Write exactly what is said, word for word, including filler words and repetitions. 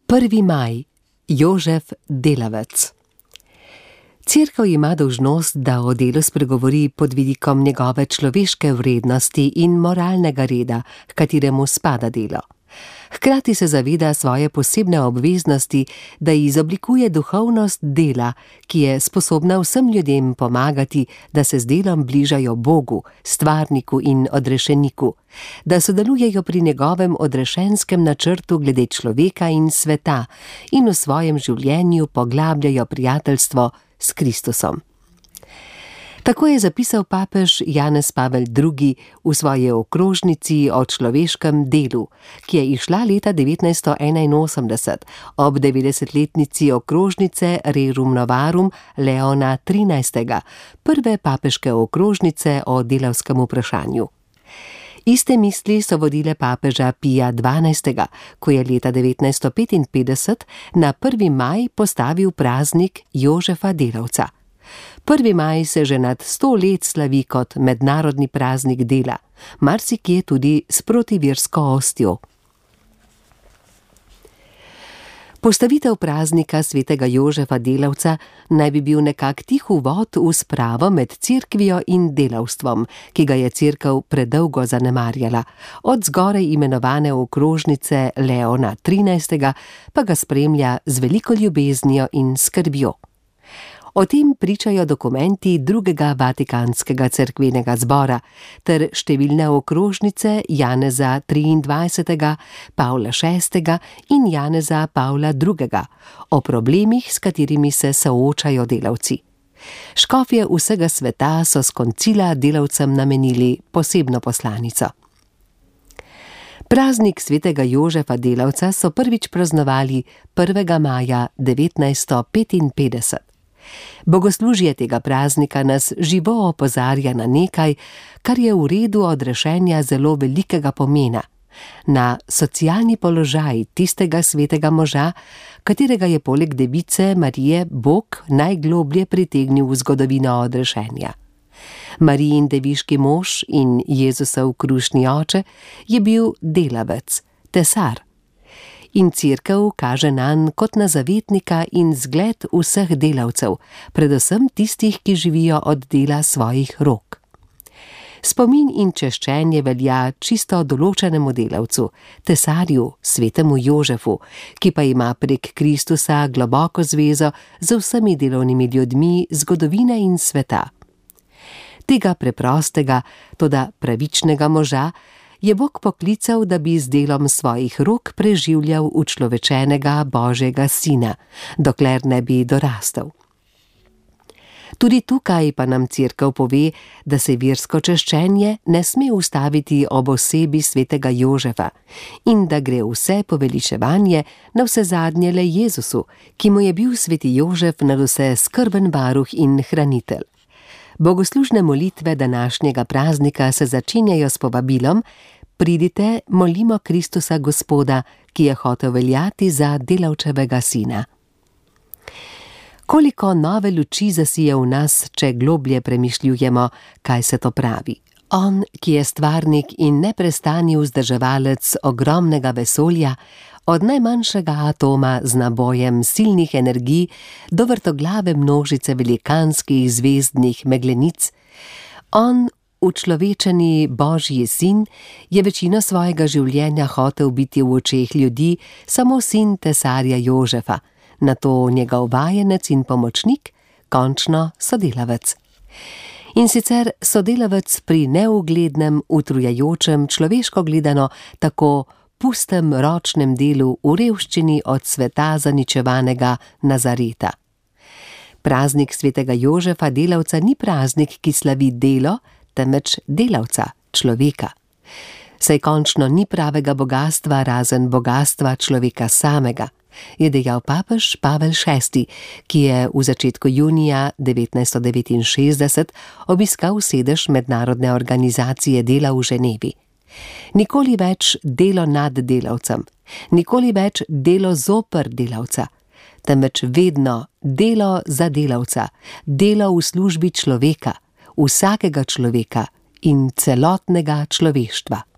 prvi maj, Jožef Delavec. Cerkev ima dolžnost, da o delu spregovori pod vidikom njegove človeške vrednosti in moralnega reda, h kateremu spada delo. Hkrati se zaveda svoje posebne obveznosti, da izoblikuje duhovnost dela, ki je sposobna vsem ljudem pomagati, da se z delom bližajo Bogu, stvarniku in odrešeniku, da sodelujejo pri njegovem odrešenskem načrtu glede človeka in sveta in v svojem življenju poglabljajo prijateljstvo s Kristusom. Tako je zapisal papež Janez Pavel drugi v svoji okrožnici o človeškem delu, ki je izšla leta devetnajststo enainosemdeset ob devetdesetletnici okrožnice Rerum Novarum Leona trinajstega, prve papeške okrožnice o delavskem vprašanju. Iste misli so vodile papeža Pija dvanajstega, ko je leta devetnajststo petinpetdeset na prvi maj postavil praznik Jožefa Delavca. Prvi maj se že nad sto let slavi kot mednarodni praznik dela, marsikje tudi s protiversko ostjo. Postavitev praznika svetega Jožefa Delavca naj bi bil nekak tih uvod v spravo med cerkvijo in delavstvom, ki ga je cerkev predolgo zanemarjala, od zgoraj imenovane okrožnice Leona trinajstega pa ga spremlja z veliko ljubeznijo in skrbjo. O tem pričajo dokumenti drugega vatikanskega cerkvenega zbora ter številne okrožnice Janeza triindvajsetega, Pavla šestega in Janeza Pavla drugega o problemih, s katerimi se soočajo delavci. Škofje vsega sveta so s koncila delavcem namenili posebno poslanico. Praznik svetega Jožefa Delavca so prvič praznovali prvega maja devetnajststo petinpetdeset. Bogoslužje tega praznika nas živo opozarja na nekaj, kar je v redu odrešenja zelo velikega pomena, na socialni položaj tistega svetega moža, katerega je poleg device Marije Bog najgloblje pritegnil v zgodovino odrešenja. Marijin deviški mož in Jezusov krušni oče je bil delavec, tesar. In cerkev kaže nanj kot na zavetnika in zgled vseh delavcev, predvsem tistih, ki živijo od dela svojih rok. Spomin in češčenje velja čisto določenemu delavcu, tesarju, svetemu Jožefu, ki pa ima prek Kristusa globoko zvezo z vsemi delovnimi ljudmi zgodovine in sveta. Tega preprostega, toda pravičnega moža je Bog poklical, da bi z delom svojih rok preživljal učlovečenega Božjega sina, dokler ne bi dorastel. Tudi tukaj pa nam cerkev pove, da se versko češčenje ne sme ustaviti ob osebi svetega Jožefa in da gre vse poveličevanje navsezadnje le Jezusu, ki mu je bil sveti Jožef nadvse skrben varuh in hranitelj. Bogoslužne molitve današnjega praznika se začenjajo s povabilom: pridite, molimo Kristusa Gospoda, ki je hotel veljati za delavčevega sina. Koliko nove luči zasije v nas, če globlje premišljujemo, kaj se to pravi. On, ki je stvarnik in neprestani vzdrževalec ogromnega vesolja, od najmanjšega atoma z nabojem silnih energij do vrtoglave množice velikanskih zvezdnih meglenic, on, učlovečeni Božji sin, je večino svojega življenja hotel biti v očeh ljudi samo sin tesarja Jožefa, nato njegov vajenec in pomočnik, končno sodelavec. In sicer sodelavec pri neuglednem, utrujajočem, človeško gledano tako pustem ročnem delu v revščini od sveta zaničevanega Nazareta. Praznik svetega Jožefa Delavca ni praznik, ki slavi delo, temveč delavca, človeka. Saj končno ni pravega bogastva razen bogastva človeka samega, je dejal papež Pavel šesti, ki je v začetku junija devetnajststo devetinšestdeset obiskal sedež mednarodne organizacije dela v Ženevi. Nikoli več delo nad delavcem, nikoli več delo zoper delavca, temveč vedno delo za delavca, delo v službi človeka, vsakega človeka in celotnega človeštva.